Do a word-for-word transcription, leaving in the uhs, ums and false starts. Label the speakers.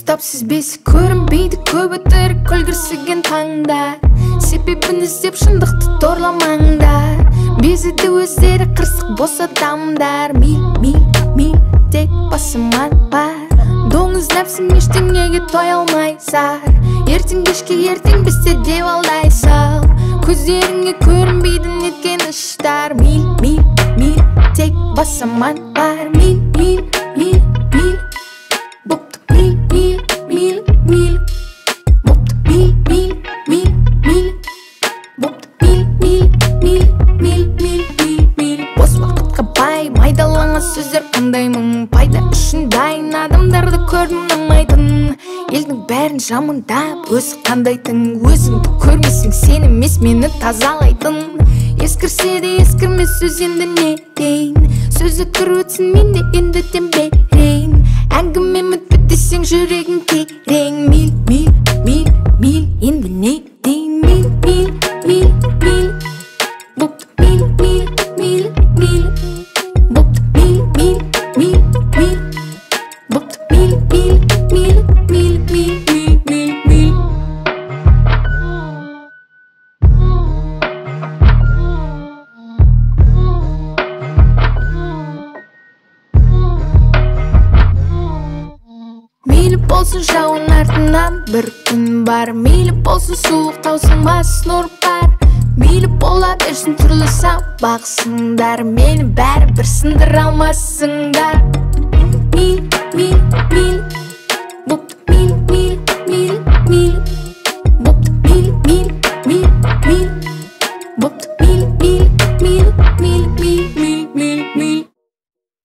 Speaker 1: Kitapsız besi көрінбейді көп өтірік күлгірсіген таңдар себебін іздеп шындықты торламаңдар безіді өздері қырсық бос адамдар мил мил мил тек басыман бар доңыз нәпсің ештеңеге тоя алмайсар ертең кешке ертең бізде деп алдайсың көздеріңе көрінбейді неткен іштар мил мил мил тек басыман бар мил мил мил мил Бопты мил мил мил мил Бопты мил мил мил мил Бопты мил мил мил мил мил мил мил Бос уақытқа бай майдаланған сөздер қандай мың пайда үшін дайын адамдарды көрдім ұнамайтын елдің бәрін жамандап өзі қандайтын өзіңді көрмесең сен емес мені тазалайтын ескірсе де ескірмес сөз енді не дейін сөз өткір өтсін мен де енді дем берейін әңгіме мүтпет десең жүрегің терең мил мил мил мил енді не дейін мил мил мил мил бопты мил мил мил мил бопты мил мил мил мил бопты мил мил мил мил мил мил мил мил Мейлі болсын жауын артынан бір күн бар мейлі болсын суық таусың бас нұр бар мейлі бола берсін түрлі сабақ сындар мені бәрі бір сындыра алмасыңдар мил мил мил